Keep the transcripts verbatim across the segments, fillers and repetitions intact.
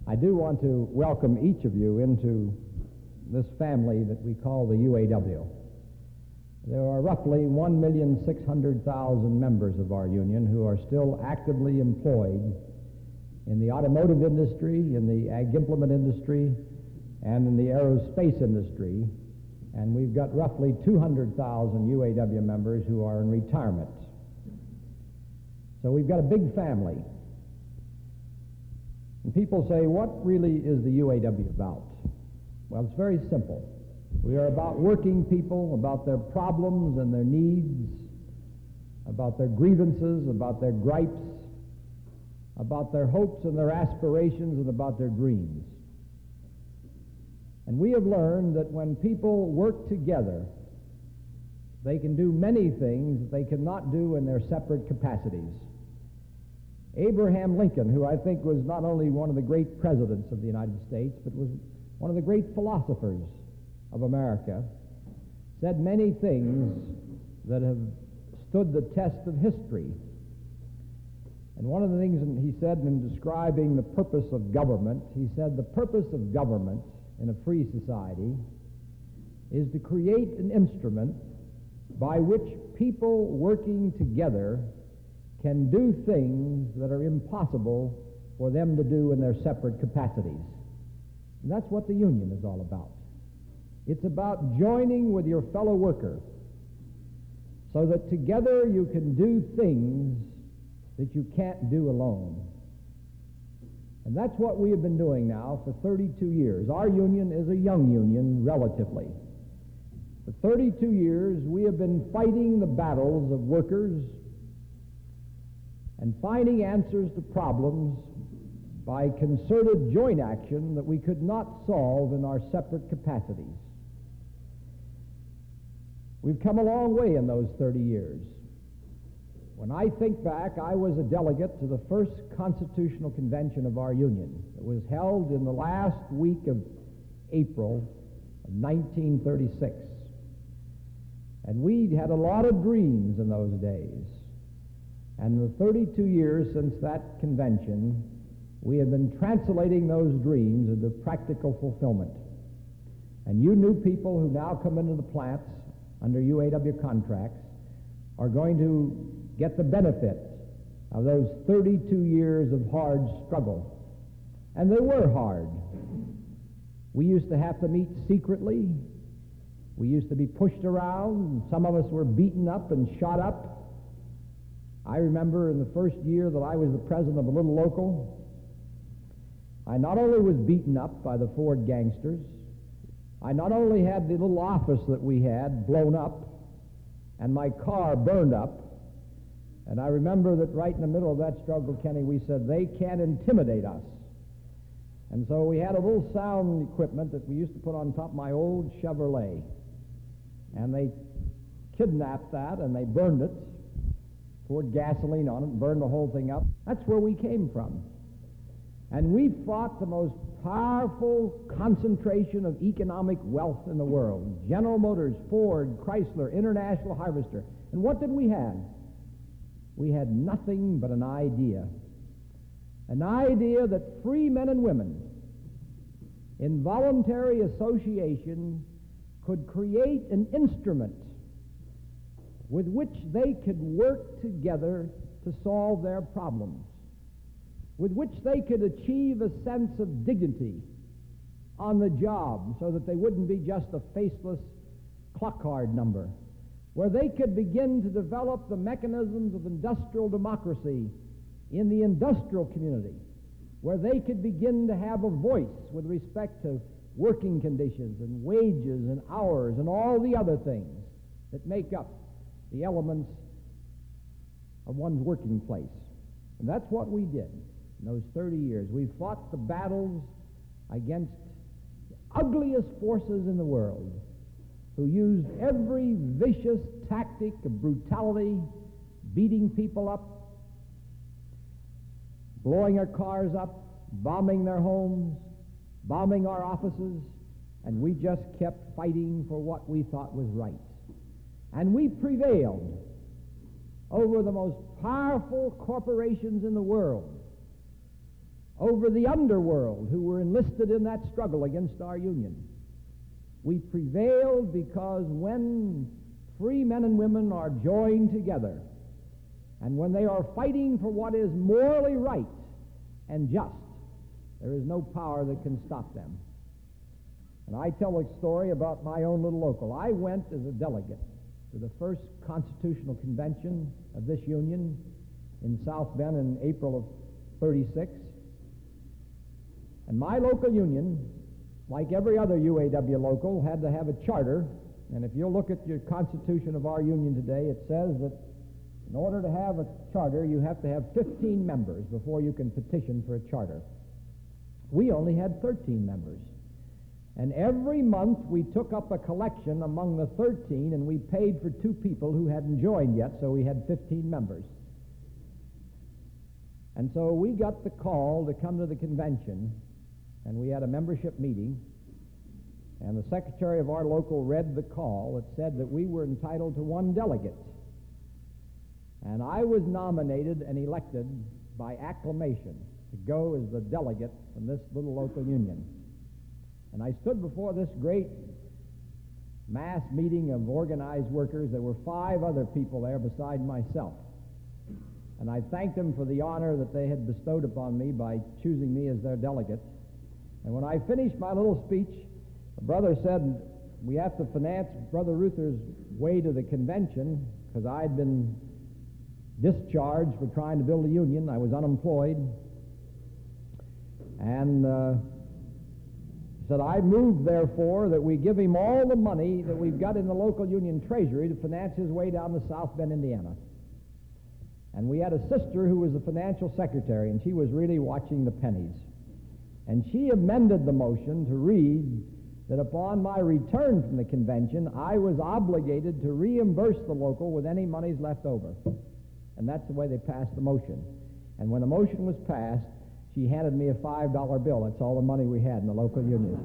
I do want to welcome each of you into this family that we call the U A W. There are roughly one million six hundred thousand members of our union who are still actively employed in the automotive industry, in the ag implement industry, and in the aerospace industry. And we've got roughly two hundred thousand U A W members who are in retirement. So we've got a big family. And people say, what really is the U A W about? Well, it's very simple. We are about working people, about their problems and their needs, about their grievances, about their gripes, about their hopes and their aspirations, and about their dreams. And we have learned that when people work together, they can do many things that they cannot do in their separate capacities. Abraham Lincoln, who I think was not only one of the great presidents of the United States, but was one of the great philosophers of America, said many things that have stood the test of history. And one of the things he said in describing the purpose of government, he said the purpose of government in a free society is to create an instrument by which people working together can do things that are impossible for them to do in their separate capacities. And that's what the union is all about. It's about joining with your fellow worker so that together you can do things that you can't do alone. And that's what we have been doing now for thirty-two years. Our union is a young union, relatively. For thirty-two years, we have been fighting the battles of workers and finding answers to problems by concerted joint action that we could not solve in our separate capacities. We've come a long way in those thirty years. When I think back, I was a delegate to the first constitutional convention of our union. It was held in the last week of April of nineteen thirty-six. And we had a lot of dreams in those days. And in the thirty-two years since that convention, we have been translating those dreams into practical fulfillment. And you new people who now come into the plants under U A W contracts are going to get the benefit of those thirty-two years of hard struggle. And they were hard. We used to have to meet secretly. We used to be pushed around. Some of us were beaten up and shot up. I remember in the first year that I was the president of a little local, I not only was beaten up by the Ford gangsters, I not only had the little office that we had blown up and my car burned up, and I remember that right in the middle of that struggle, Kenny, we said, they can't intimidate us. And so we had a little sound equipment that we used to put on top of my old Chevrolet. And they kidnapped that and they burned it, poured gasoline on it and burned the whole thing up. That's where we came from. And we fought the most powerful concentration of economic wealth in the world. General Motors, Ford, Chrysler, International Harvester. And what did we have? We had nothing but an idea. An idea that free men and women in voluntary association could create an instrument with which they could work together to solve their problems, with which they could achieve a sense of dignity on the job so that they wouldn't be just a faceless clock card number, where they could begin to develop the mechanisms of industrial democracy in the industrial community, where they could begin to have a voice with respect to working conditions and wages and hours and all the other things that make up the elements of one's working place. And that's what we did in those thirty years. We fought the battles against the ugliest forces in the world, who used every vicious tactic of brutality, beating people up, blowing their cars up, bombing their homes, bombing our offices, and we just kept fighting for what we thought was right. And we prevailed over the most powerful corporations in the world. over the underworld who were enlisted in that struggle against our Union. We prevailed because when free men and women are joined together, and when they are fighting for what is morally right and just, there is no power that can stop them. And I tell a story about my own little local. I went as a delegate to the first constitutional convention of this union in South Bend in April of thirty-six. And my local union, like every other U A W local, had to have a charter. And if you'll look at your constitution of our union today, it says that in order to have a charter, you have to have fifteen members before you can petition for a charter. We only had thirteen members. And every month we took up a collection among the thirteen, and we paid for two people who hadn't joined yet, so we had fifteen members. And so we got the call to come to the convention, and we had a membership meeting, and the secretary of our local read the call. It said that we were entitled to one delegate. And I was nominated and elected by acclamation to go as the delegate from this little local union. And I stood before this great mass meeting of organized workers. There were five other people there beside myself. And I thanked them for the honor that they had bestowed upon me by choosing me as their delegate. And when I finished my little speech, the brother said, we have to finance Brother Ruther's way to the convention, because I'd been discharged for trying to build a union. I was unemployed. And uh, said, I move, therefore, that we give him all the money that we've got in the local union treasury to finance his way down to South Bend, Indiana. And we had a sister who was the financial secretary, and she was really watching the pennies. And she amended the motion to read that upon my return from the convention, I was obligated to reimburse the local with any monies left over. And that's the way they passed the motion. And when the motion was passed, she handed me a five dollar bill. That's all the money we had in the local union.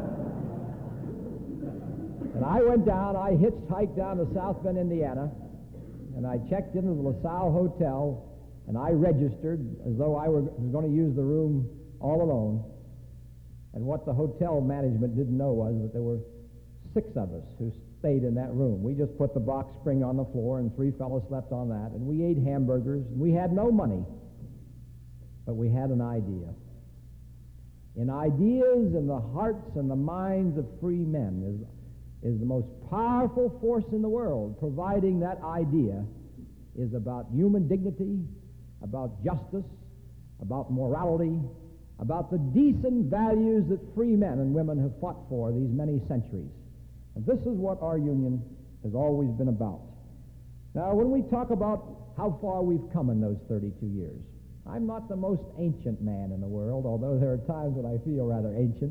And I went down, I hitchhiked down to South Bend, Indiana, and I checked into the LaSalle Hotel, and I registered as though I were, was going to use the room all alone. And what the hotel management didn't know was that there were six of us who stayed in that room. We just put the box spring on the floor, and three fellows slept on that, and we ate hamburgers, and we had no money. But we had an idea. And ideas in the hearts and the minds of free men is, is the most powerful force in the world. Providing that idea is about human dignity, about justice, about morality, about the decent values that free men and women have fought for these many centuries. And this is what our union has always been about. Now, when we talk about how far we've come in those thirty-two years, I'm not the most ancient man in the world, although there are times when I feel rather ancient.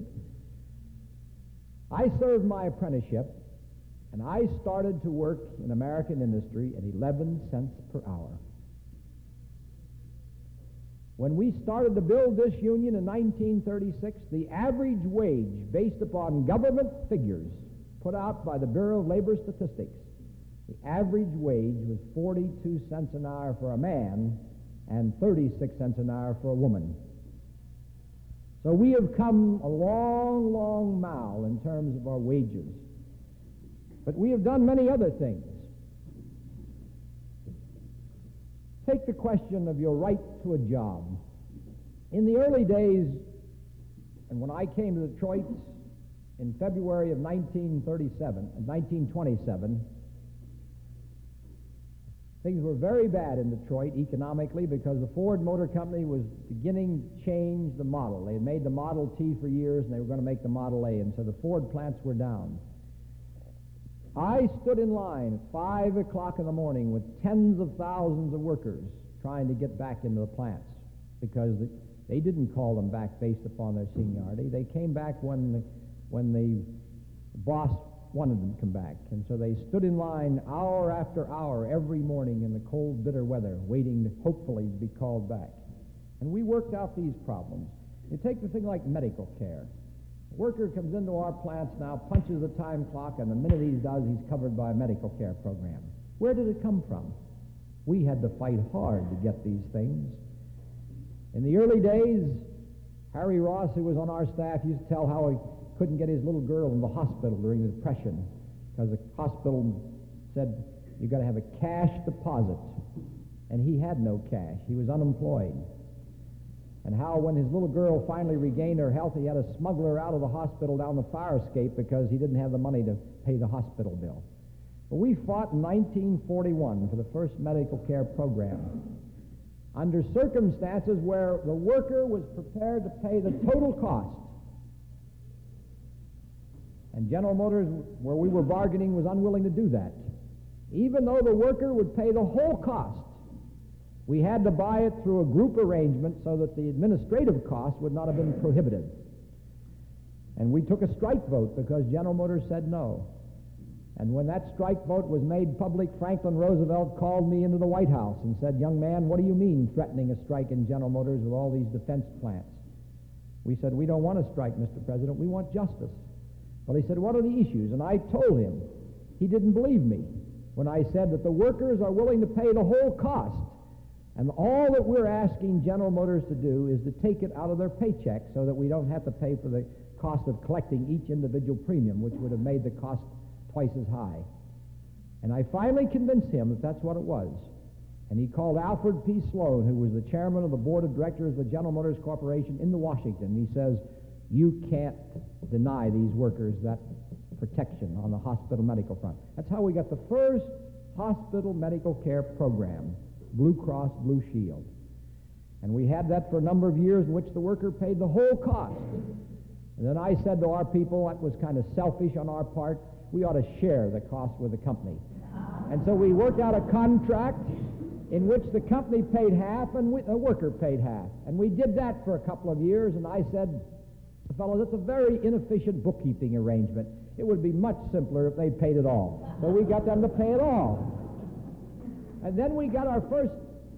I served my apprenticeship, and I started to work in American industry at eleven cents per hour. When we started to build this union in nineteen thirty-six, the average wage based upon government figures put out by the Bureau of Labor Statistics, the average wage was forty-two cents an hour for a man and thirty-six cents an hour for a woman. So we have come a long, long mile in terms of our wages. But we have done many other things. Take the question of your right to a job. In the early days, and when I came to Detroit in February of nineteen thirty-seven, nineteen twenty-seven, things were very bad in Detroit economically because the Ford Motor Company was beginning to change the model. They had made the Model T for years, and they were going to make the Model A, and so the Ford plants were down. I stood in line at five o'clock in the morning with tens of thousands of workers trying to get back into the plants because they didn't call them back based upon their seniority. They came back when the, when the boss wanted them to come back. And so they stood in line hour after hour every morning in the cold, bitter weather, waiting to hopefully be called back. And we worked out these problems. You take the thing like medical care. A worker comes into our plants now, punches the time clock, and the minute he does, he's covered by a medical care program. Where did it come from? We had to fight hard to get these things. In the early days, Harry Ross, who was on our staff, used to tell how he couldn't get his little girl in the hospital during the Depression because the hospital said, you've got to have a cash deposit. And he had no cash. He was unemployed. And how when his little girl finally regained her health, he had to smuggle her out of the hospital down the fire escape because he didn't have the money to pay the hospital bill. But we fought in nineteen forty-one for the first medical care program under circumstances where the worker was prepared to pay the total cost. And General Motors, where we were bargaining, was unwilling to do that. Even though the worker would pay the whole cost, we had to buy it through a group arrangement so that the administrative cost would not have been prohibitive. And we took a strike vote because General Motors said no. And when that strike vote was made public, Franklin Roosevelt called me into the White House and said, young man, what do you mean threatening a strike in General Motors with all these defense plants? We said, we don't want to strike, Mister President. We want justice. Well, he said, what are the issues? And I told him. He didn't believe me when I said that the workers are willing to pay the whole cost. And all that we're asking General Motors to do is to take it out of their paycheck so that we don't have to pay for the cost of collecting each individual premium, which would have made the cost twice as high. And I finally convinced him that that's what it was. And he called Alfred P. Sloan, who was the chairman of the board of directors of the General Motors Corporation, into Washington. He says, you can't deny these workers that protection on the hospital medical front. That's how we got the first hospital medical care program, Blue Cross Blue Shield. And we had that for a number of years in which the worker paid the whole cost. And then I said to our people, that was kind of selfish on our part, we ought to share the cost with the company. And so we worked out a contract in which the company paid half and we, the worker paid half. And we did that for a couple of years, and I said, fellows, that's a very inefficient bookkeeping arrangement. It would be much simpler if they paid it all. So we got them to pay it all. And then we got our first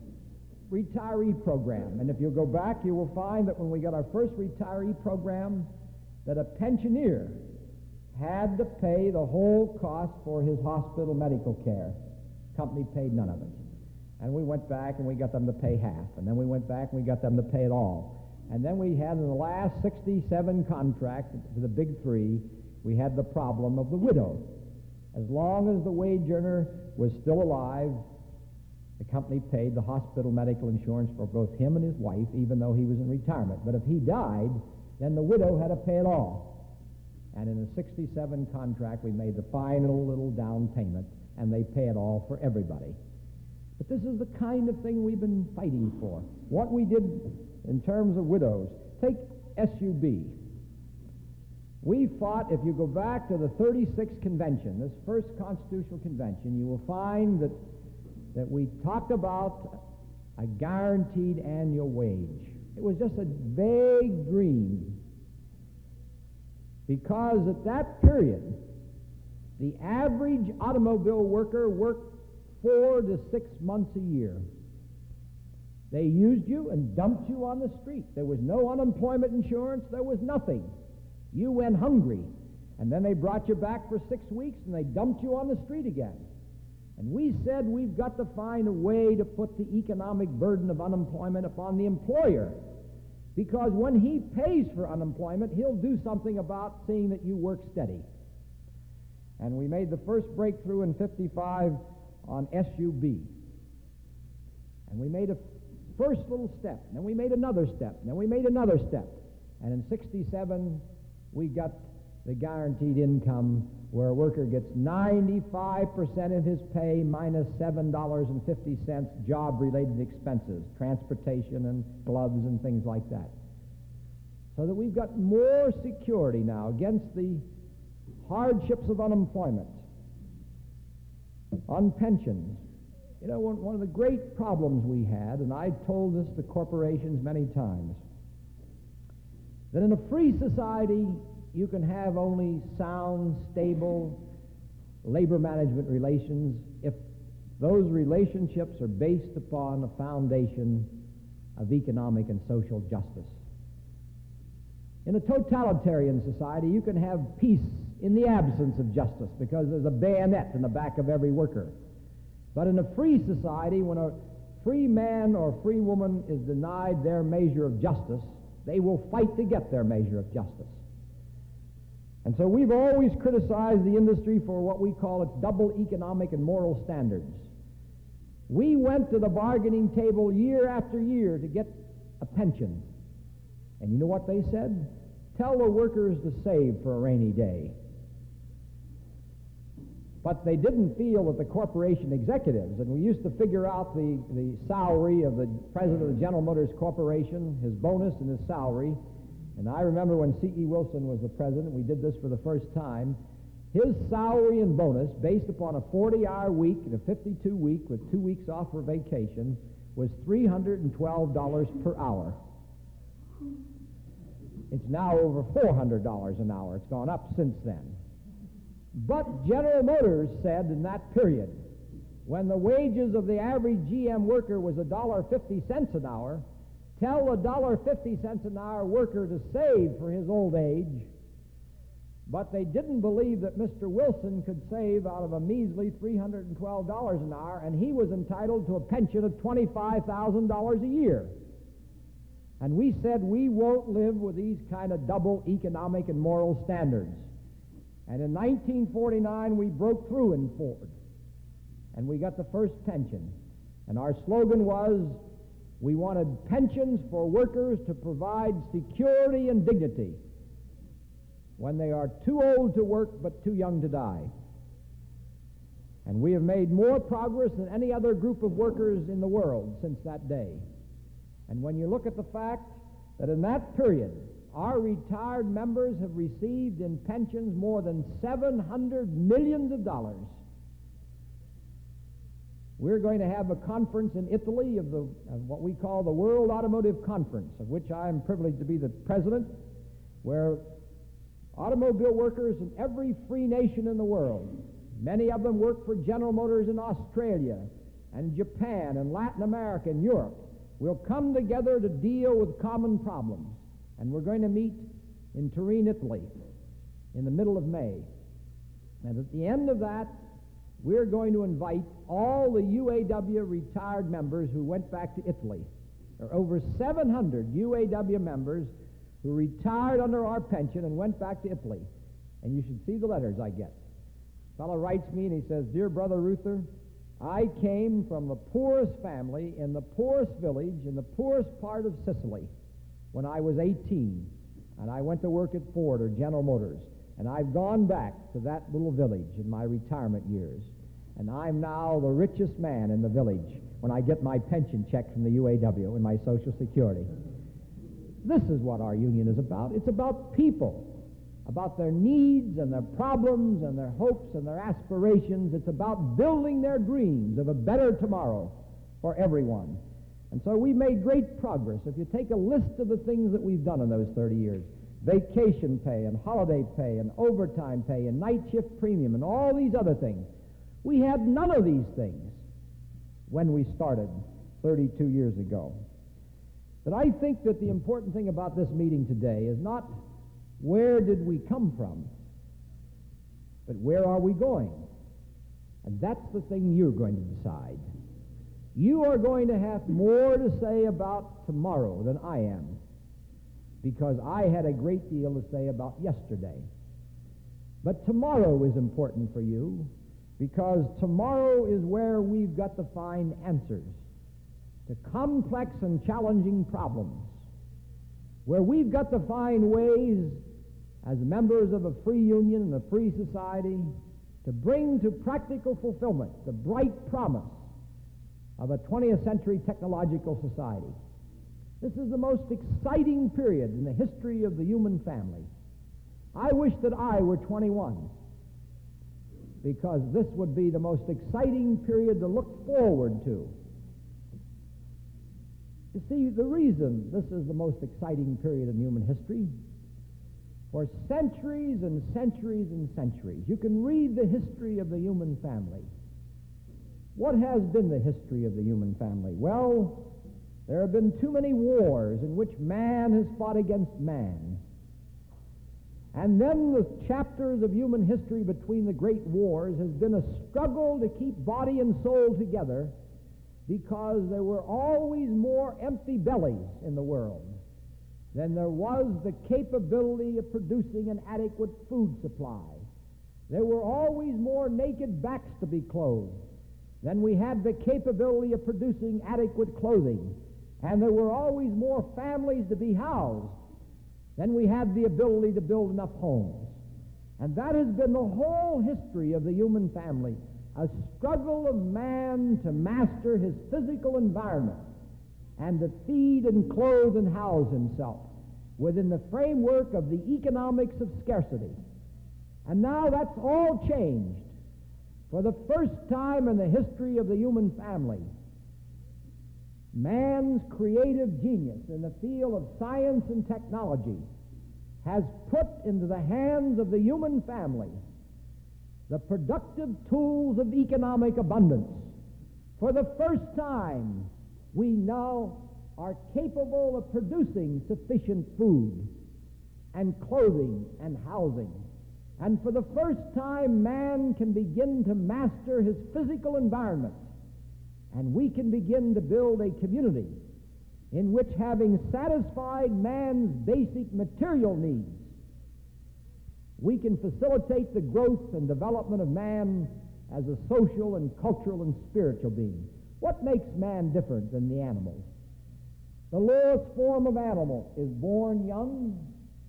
retiree program. And if you go back, you will find that when we got our first retiree program, that a pensioner had to pay the whole cost for his hospital medical care. Company paid none of it. And we went back and we got them to pay half. And then we went back and we got them to pay it all. And then we had in the last sixty-seven contract for the big three, we had the problem of the widow. As long as the wage earner was still alive, the company paid the hospital medical insurance for both him and his wife, even though he was in retirement. But if he died, then the widow had to pay it all. And in a sixty-seven contract, we made the final little down payment, and they pay it all for everybody. But this is the kind of thing we've been fighting for. What we did in terms of widows. Take S U B. We fought, if you go back to the thirty-sixth convention, this first constitutional convention, you will find that, that we talked about a guaranteed annual wage. It was just a vague dream, because at that period, the average automobile worker worked four to six months a year. They used you and dumped you on the street. There was no unemployment insurance. There was nothing. You went hungry. And then they brought you back for six weeks and they dumped you on the street again. And we said we've got to find a way to put the economic burden of unemployment upon the employer. Because when he pays for unemployment, he'll do something about seeing that you work steady. And we made the first breakthrough in fifty-five on S U B. And we made a first little step, and then we made another step, and then we made another step. And in sixty-seven, we got the guaranteed income where a worker gets ninety-five percent of his pay minus seven dollars and fifty cents job-related expenses, transportation and gloves and things like that. So that we've got more security now against the hardships of unemployment. On pensions, you know, one, one of the great problems we had, and I told this to corporations many times, that in a free society, you can have only sound, stable labor management relations if those relationships are based upon a foundation of economic and social justice. In a totalitarian society, you can have peace in the absence of justice because there's a bayonet in the back of every worker. But in a free society, when a free man or free woman is denied their measure of justice, They will fight to get their measure of justice. And so we've always criticized the industry for what we call its double economic and moral standards. We went to the bargaining table year after year to get a pension. And you know what they said? Tell the workers to save for a rainy day. But they didn't feel that the corporation executives, and we used to figure out the, the salary of the president of the General Motors Corporation, his bonus and his salary. And I remember when C E Wilson was the president, we did this for the first time. His salary and bonus, based upon a forty-hour week and a fifty-two week with two weeks off for vacation, was three hundred twelve dollars per hour. It's now over four hundred dollars an hour. It's gone up since then. But General Motors said in that period, when the wages of the average G M worker was one dollar and fifty cents an hour, tell a one dollar and fifty cents an hour worker to save for his old age. But they didn't believe that Mister Wilson could save out of a measly three hundred twelve dollars an hour, and he was entitled to a pension of twenty-five thousand dollars a year. And we said we won't live with these kind of double economic and moral standards. And in nineteen forty-nine, we broke through in Ford, and we got the first pension. And our slogan was, we wanted pensions for workers to provide security and dignity when they are too old to work but too young to die. And we have made more progress than any other group of workers in the world since that day. And when you look at the fact that in that period, our retired members have received in pensions more than seven hundred million dollars. We're going to have a conference in Italy of, the, of what we call the World Automotive Conference, of which I am privileged to be the president, where automobile workers in every free nation in the world, many of them work for General Motors in Australia and Japan and Latin America and Europe, will come together to deal with common problems. And we're going to meet in Turin, Italy, in the middle of May. And at the end of that, we're going to invite all the U A W retired members who went back to Italy. There are over seven hundred U A W members who retired under our pension and went back to Italy. And you should see the letters I get. A fellow writes me and he says, "Dear Brother Reuther, I came from the poorest family in the poorest village in the poorest part of Sicily when I was eighteen, and I went to work at Ford or General Motors, and I've gone back to that little village in my retirement years, and I'm now the richest man in the village when I get my pension check from the U A W and my Social Security." This is what our union is about. It's about people, about their needs and their problems and their hopes and their aspirations. It's about building their dreams of a better tomorrow for everyone. And so we made great progress. If you take a list of the things that we've done in those thirty years, vacation pay and holiday pay and overtime pay and night shift premium and all these other things, we had none of these things when we started thirty-two years ago. But I think that the important thing about this meeting today is not where did we come from, but where are we going? And that's the thing you're going to decide. You are going to have more to say about tomorrow than I am, because I had a great deal to say about yesterday. But tomorrow is important for you, because tomorrow is where we've got to find answers to complex and challenging problems, where we've got to find ways as members of a free union and a free society to bring to practical fulfillment the bright promise of a twentieth century technological society. This is the most exciting period in the history of the human family. I wish that I were twenty-one, because this would be the most exciting period to look forward to. You see, the reason this is the most exciting period in human history, for centuries and centuries and centuries, you can read the history of the human family. What has been the history of the human family? Well, there have been too many wars in which man has fought against man. And then the chapters of human history between the great wars has been a struggle to keep body and soul together, because there were always more empty bellies in the world. then there was the capability of producing an adequate food supply. There were always more naked backs to be clothed than we had the capability of producing adequate clothing. And there were always more families to be housed than we had the ability to build enough homes. And that has been the whole history of the human family, a struggle of man to master his physical environment and to feed and clothe and house himself within the framework of the economics of scarcity. And now that's all changed. For the first time in the history of the human family, man's creative genius in the field of science and technology has put into the hands of the human family the productive tools of economic abundance. For the first time, we now are capable of producing sufficient food and clothing and housing. And for the first time, man can begin to master his physical environment, and we can begin to build a community in which, having satisfied man's basic material needs, we can facilitate the growth and development of man as a social and cultural and spiritual being. What makes man different than the animals? The lowest form of animal is born young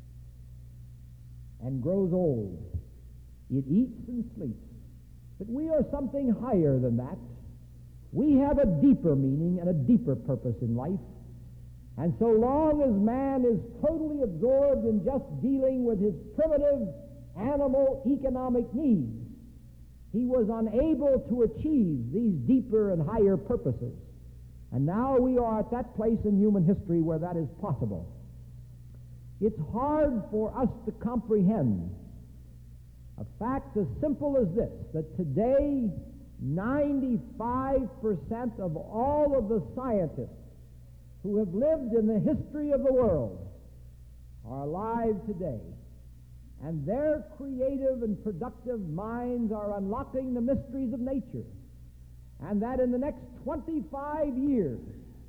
and grows old. It eats and sleeps. But we are something higher than that. We have a deeper meaning and a deeper purpose in life. And so long as man is totally absorbed in just dealing with his primitive animal economic needs, he was unable to achieve these deeper and higher purposes. And now we are at that place in human history where that is possible. It's hard for us to comprehend a fact as simple as this, that today ninety-five percent of all of the scientists who have lived in the history of the world are alive today. And their creative and productive minds are unlocking the mysteries of nature. And that in the next twenty-five years,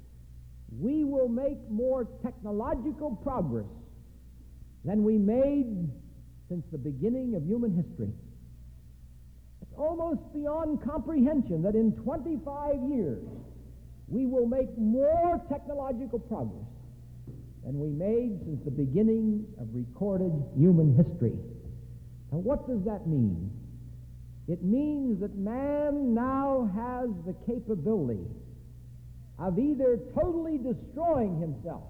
we will make more technological progress than we made since the beginning of human history. It's almost beyond comprehension that in twenty-five years, we will make more technological progress than we made since the beginning of recorded human history. Now, what does that mean? It means that man now has the capability of either totally destroying himself,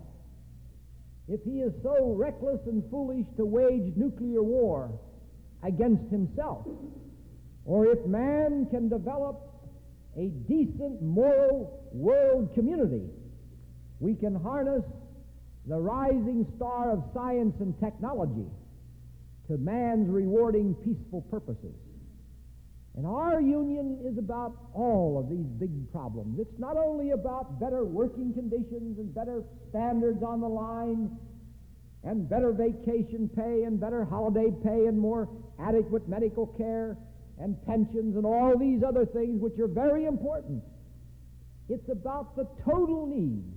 if he is so reckless and foolish to wage nuclear war against himself, or if man can develop a decent moral world community, we can harness the rising star of science and technology to man's rewarding peaceful purposes. And our union is about all of these big problems. It's not only about better working conditions and better standards on the line and better vacation pay and better holiday pay and more adequate medical care and pensions and all these other things which are very important. It's about the total needs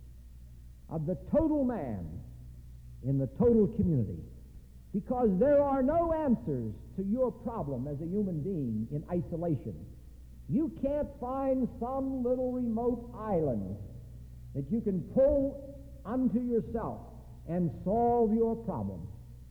of the total man in the total community. Because there are no answers to your problem as a human being in isolation. You can't find some little remote island that you can pull unto yourself and solve your problem.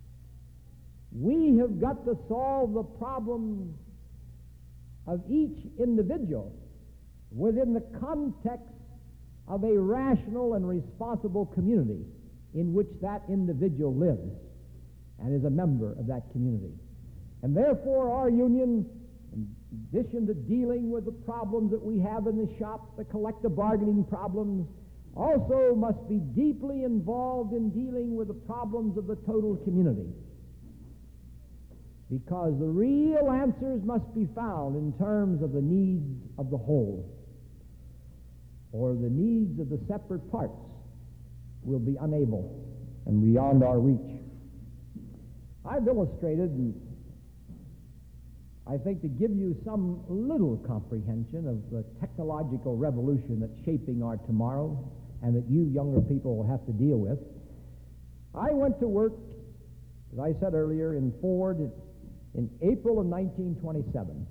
We have got to solve the problems of each individual within the context of a rational and responsible community in which that individual lives and is a member of that community. And therefore our union, in addition to dealing with the problems that we have in the shop, the collective bargaining problems, also must be deeply involved in dealing with the problems of the total community. Because the real answers must be found in terms of the needs of the whole, or the needs of the separate parts will be unable and beyond our reach. I've illustrated, and I think to give you some little comprehension of the technological revolution that's shaping our tomorrow and that you younger people will have to deal with, I went to work, as I said earlier, in Ford in April of nineteen twenty-seven.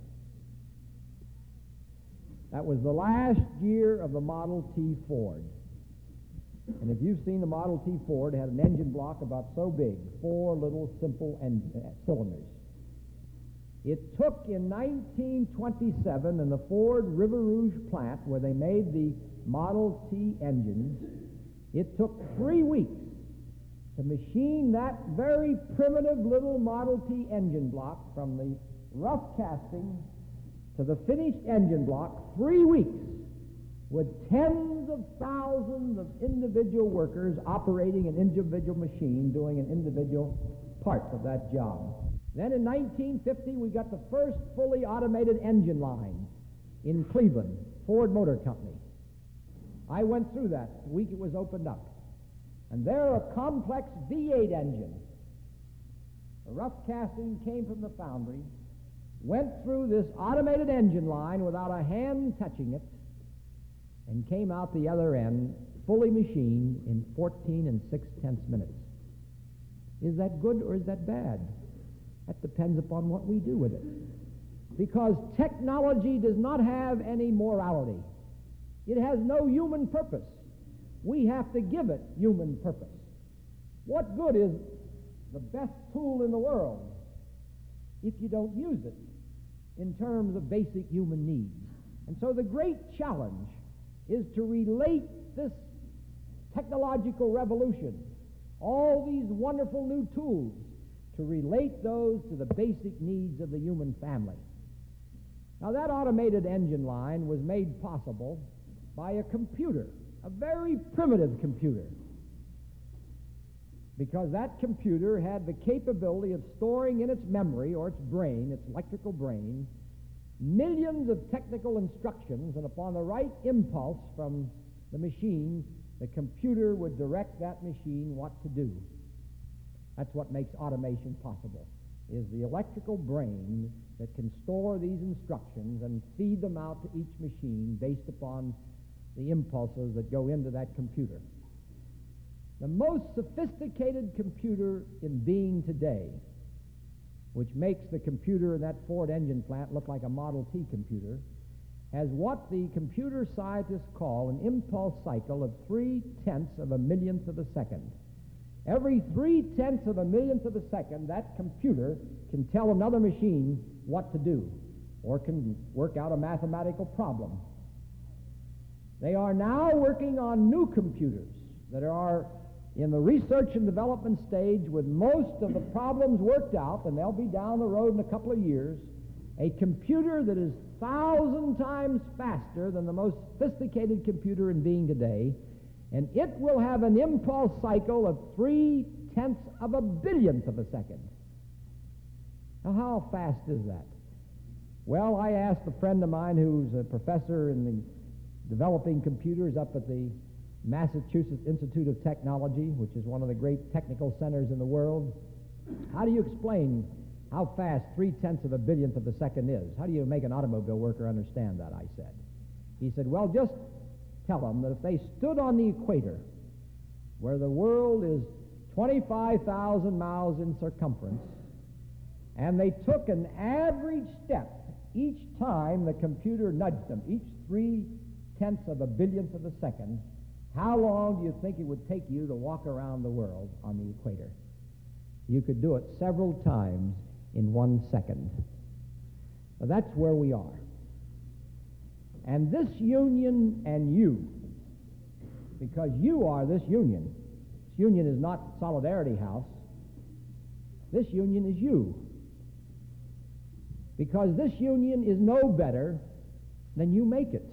That was the last year of the Model T Ford. And if you've seen the Model T Ford, it had an engine block about so big, four little simple en- uh, cylinders. It took in nineteen twenty-seven in the Ford River Rouge plant where they made the Model T engines, it took three weeks to machine that very primitive little Model T engine block from the rough casting to the finished engine block, three weeks, with tens of thousands of individual workers operating an individual machine, doing an individual part of that job. Then in nineteen fifty, we got the first fully automated engine line in Cleveland, Ford Motor Company. I went through that the week it was opened up. And there a complex V eight engine. The rough casting came from the foundry, went through this automated engine line without a hand touching it, and came out the other end fully machined in fourteen and six tenths minutes. Is that good or is that bad? That depends upon what we do with it. Because technology does not have any morality. It has no human purpose. We have to give it human purpose. What good is the best tool in the world if you don't use it in terms of basic human needs? And so the great challenge is to relate this technological revolution, all these wonderful new tools, to relate those to the basic needs of the human family. Now, that automated engine line was made possible by a computer, a very primitive computer, because that computer had the capability of storing in its memory, or its brain, its electrical brain, millions of technical instructions, and upon the right impulse from the machine, the computer would direct that machine what to do. That's what makes automation possible, is the electrical brain that can store these instructions and feed them out to each machine based upon the impulses that go into that computer. The most sophisticated computer in being today, which makes the computer in that Ford engine plant look like a Model T computer, has what the computer scientists call an impulse cycle of three-tenths of a millionth of a second. Every three-tenths of a millionth of a second, that computer can tell another machine what to do, or can work out a mathematical problem. They are now working on new computers that are in the research and development stage with most of the problems worked out, and they'll be down the road in a couple of years, a computer that is thousand times faster than the most sophisticated computer in being today, and it will have an impulse cycle of three-tenths of a billionth of a second. Now, how fast is that? Well, I asked a friend of mine who's a professor in the developing computers up at the Massachusetts Institute of Technology, which is one of the great technical centers in the world, how do you explain how fast three-tenths of a billionth of a second is? How do you make an automobile worker understand that, I said. He said, well, just tell them that if they stood on the equator, where the world is twenty-five thousand miles in circumference, and they took an average step each time the computer nudged them, each three-tenths of a billionth of a second, how long do you think it would take you to walk around the world on the equator? You could do it several times in one second. Now, that's where we are. And this union and you, because you are this union. This union is not Solidarity House. This union is you. Because this union is no better than you make it.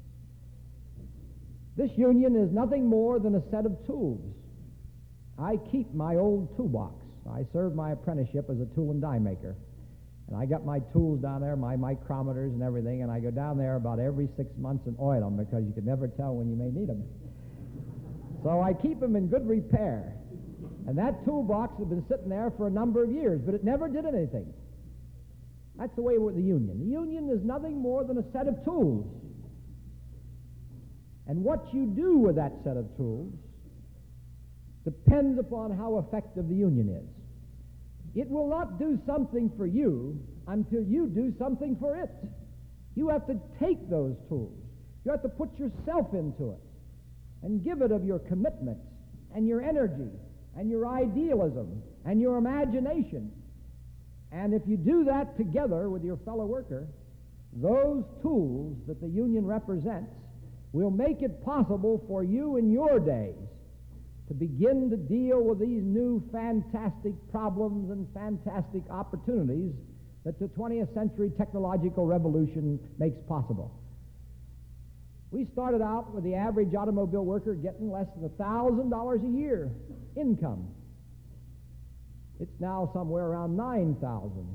This union is nothing more than a set of tools. I keep my old toolbox. I served my apprenticeship as a tool and die maker. And I got my tools down there, my micrometers and everything, and I go down there about every six months and oil them because you can never tell when you may need them. So I keep them in good repair. And that toolbox has been sitting there for a number of years, but it never did anything. That's the way with the union. The union is nothing more than a set of tools. And what you do with that set of tools depends upon how effective the union is. It will not do something for you until you do something for it. You have to take those tools. You have to put yourself into it and give it of your commitment and your energy and your idealism and your imagination. And if you do that together with your fellow worker, those tools that the union represents will make it possible for you in your days to begin to deal with these new fantastic problems and fantastic opportunities that the twentieth century technological revolution makes possible. We started out with the average automobile worker getting less than one thousand dollars a year income. It's now somewhere around nine thousand dollars.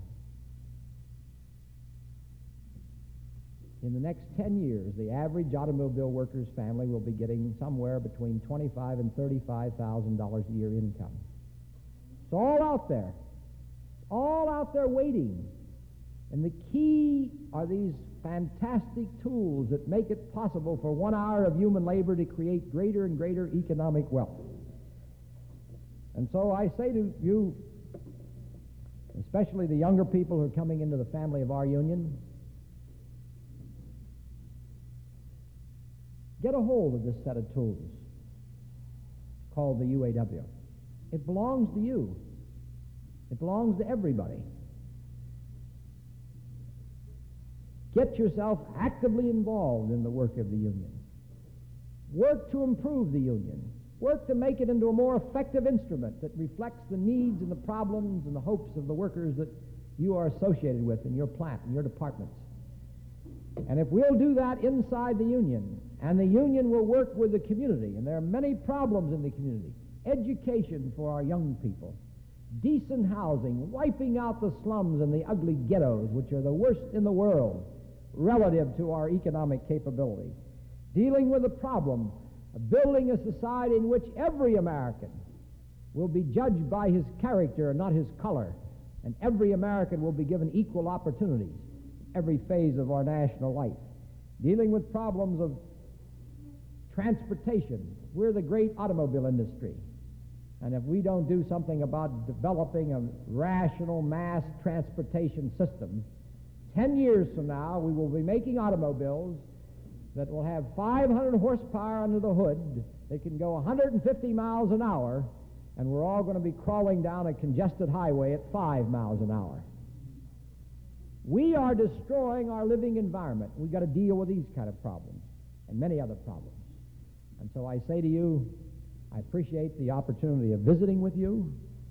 In the next ten years, the average automobile worker's family will be getting somewhere between twenty-five thousand dollars and thirty-five thousand dollars a year income. It's all out there. It's all out there waiting. And the key are these fantastic tools that make it possible for one hour of human labor to create greater and greater economic wealth. And so I say to you, especially the younger people who are coming into the family of our union, get a hold of this set of tools called the U A W. It belongs to you. It belongs to everybody. Get yourself actively involved in the work of the union. Work to improve the union. Work to make it into a more effective instrument that reflects the needs and the problems and the hopes of the workers that you are associated with in your plant, in your departments. And if we'll do that inside the union, and the union will work with the community, and there are many problems in the community, education for our young people, decent housing, wiping out the slums and the ugly ghettos, which are the worst in the world relative to our economic capability, dealing with the problem of building a society in which every American will be judged by his character and not his color, and every American will be given equal opportunities every phase of our national life, dealing with problems of transportation. We're the great automobile industry, and if we don't do something about developing a rational mass transportation system, ten years from now we will be making automobiles that will have five hundred horsepower under the hood, that can go one hundred fifty miles an hour, and we're all going to be crawling down a congested highway at five miles an hour. We are destroying our living environment. We've got to deal with these kind of problems and many other problems. And so I say to you, I appreciate the opportunity of visiting with you.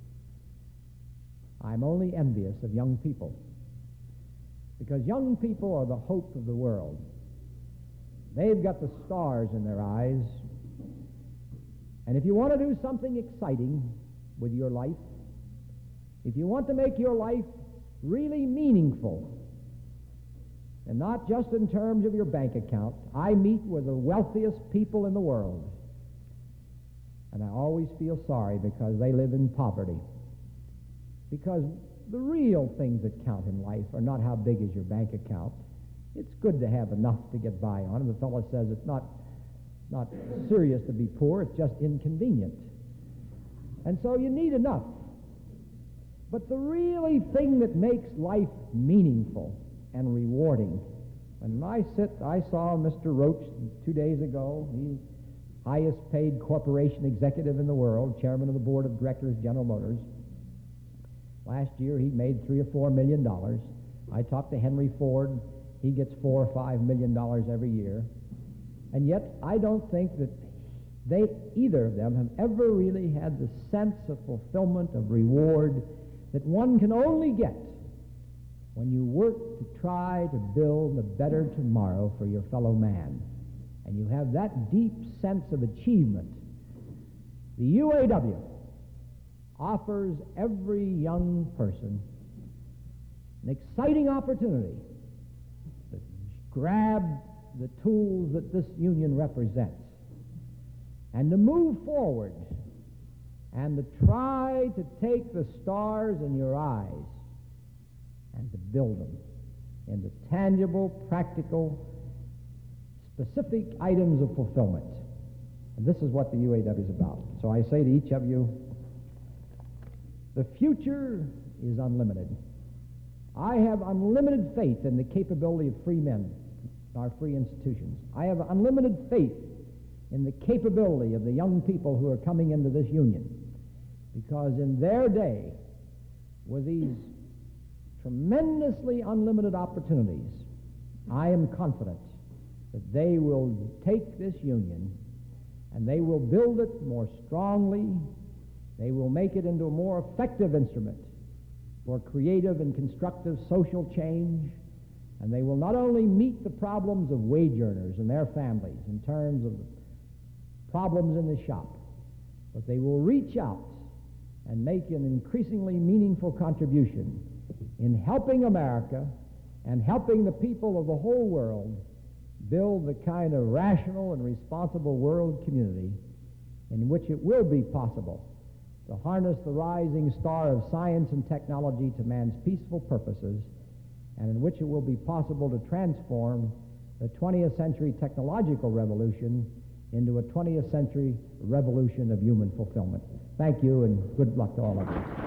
I'm only envious of young people, because young people are the hope of the world. They've got the stars in their eyes. And if you want to do something exciting with your life, if you want to make your life really meaningful, and not just in terms of your bank account, I meet with the wealthiest people in the world, and I always feel sorry because they live in poverty. Because the real things that count in life are not how big is your bank account. It's good to have enough to get by on. And the fellow says it's not, not serious to be poor, it's just inconvenient. And so you need enough. But the really thing that makes life meaningful and rewarding, and I sit, I saw Mister Roach two days ago. He's highest paid corporation executive in the world, chairman of the board of directors, General Motors. Last year he made three or four million dollars. I talked to Henry Ford. He gets four or five million dollars every year. And yet I don't think that they, either of them, have ever really had the sense of fulfillment, of reward, that one can only get when you work to try to build a better tomorrow for your fellow man. And you have that deep sense of achievement. The U A W offers every young person an exciting opportunity to grab the tools that this union represents and to move forward and to try to take the stars in your eyes and to build them into tangible, practical, specific items of fulfillment. And this is what the U A W is about. So I say to each of you, the future is unlimited. I have unlimited faith in the capability of free men, our free institutions. I have unlimited faith in the capability of the young people who are coming into this union, because in their day, with these tremendously unlimited opportunities, I am confident that they will take this union and they will build it more strongly. They will make it into a more effective instrument for creative and constructive social change, and they will not only meet the problems of wage earners and their families in terms of problems in the shop, but they will reach out and make an increasingly meaningful contribution in helping America and helping the people of the whole world build the kind of rational and responsible world community in which it will be possible to harness the rising star of science and technology to man's peaceful purposes, and in which it will be possible to transform the twentieth century technological revolution into a twentieth century revolution of human fulfillment. Thank you, and good luck to all of you.